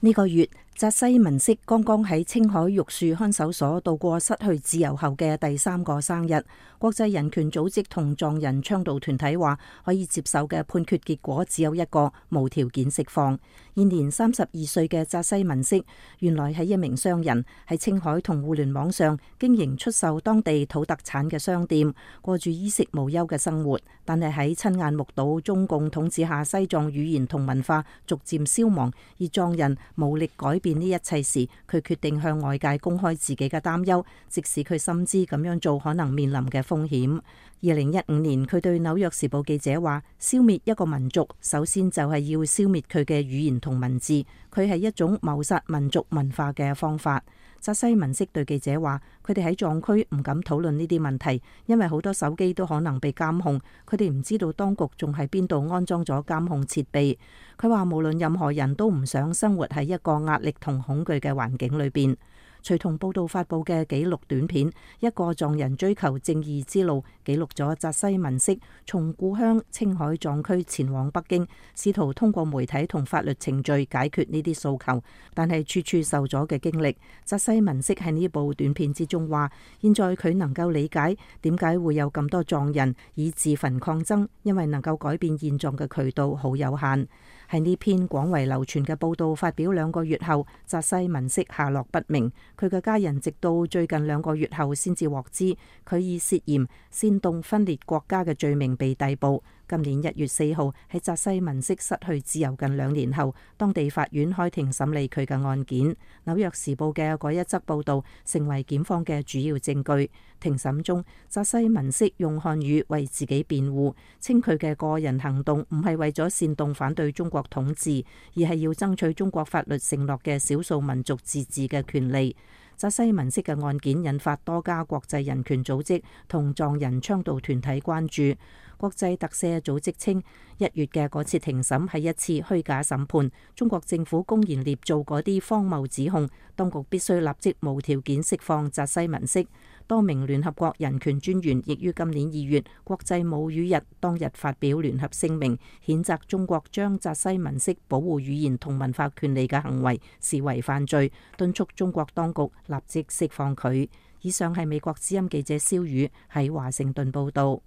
呢個月，扎西文色剛剛喺青海玉樹看守所度過失去自由後嘅第3個生日。國際人權組織同藏人倡導團體話，可以接受嘅判決結果只有一個，無條件釋放。現年32歲嘅扎西文色，原來係一名商人，喺青海同互聯網上經營出售當地土特產嘅商店，過住衣食無憂嘅生活。但係喺親眼目睹中共統治下西藏語言同文化逐漸消亡，而藏人無力改變呢一切時，佢決定向外界公開自己嘅擔憂，即使佢深知咁樣做可能面臨嘅風險。2015年，佢對紐約時報記者話：消滅一個民族，首先就係要消滅佢嘅語言同文字，佢係一種謀殺民族文化嘅方法。扎西文色對記者話：佢哋喺藏區唔敢討論呢啲問題，因為好多手機都可能被監控，佢哋唔知道當局仲喺邊度安裝咗監控設備。佢話無論任何人都唔想生活喺一個壓力同恐懼嘅環境裏邊。隨同報道發佈嘅紀錄短片《一個藏人追求正義之路》，記錄咗扎西文色從故鄉青海藏區前往北京，試圖通過媒體同法律程序解決呢啲訴求，但係處處受阻嘅經歷。扎西文色喺呢部短片之中話：現在佢能夠理解點解會有咁多藏人以自焚抗爭，因為能夠改變現狀嘅渠道好有限。喺呢篇廣為流傳嘅報道發表2個月後，扎西文色下落不明。佢嘅家人直到最近2個月後先至獲知，佢以涉嫌煽動分裂國家嘅罪名被逮捕。今年1月4號，喺扎西文色失去自由近2年後，當地法院開庭審理佢嘅案件。紐約時報嘅嗰一則報道成為檢方嘅主要證據。庭審中，扎西文色用漢語為自己辯護，稱佢嘅個人行動唔係為咗煽動反對中國統治，而係要爭取中國法律承諾嘅少數民族自治嘅權利。扎西文色嘅案件引發多家國際人權組織同藏人倡導團體關注。國際特赦組織稱，1月嘅嗰次庭審係一次虛假審判，中國政府公然捏造嗰啲荒謬指控，當局必須立即無條件釋放扎西文色。多名聯合國人權專員亦於今年2月國際母語日當日發表聯合聲明，譴責中國將扎西文色保護語言同文化權利嘅行為視為犯罪，敦促中國當局立即釋放佢。以上係美國之音記者蕭宇喺華盛頓報道。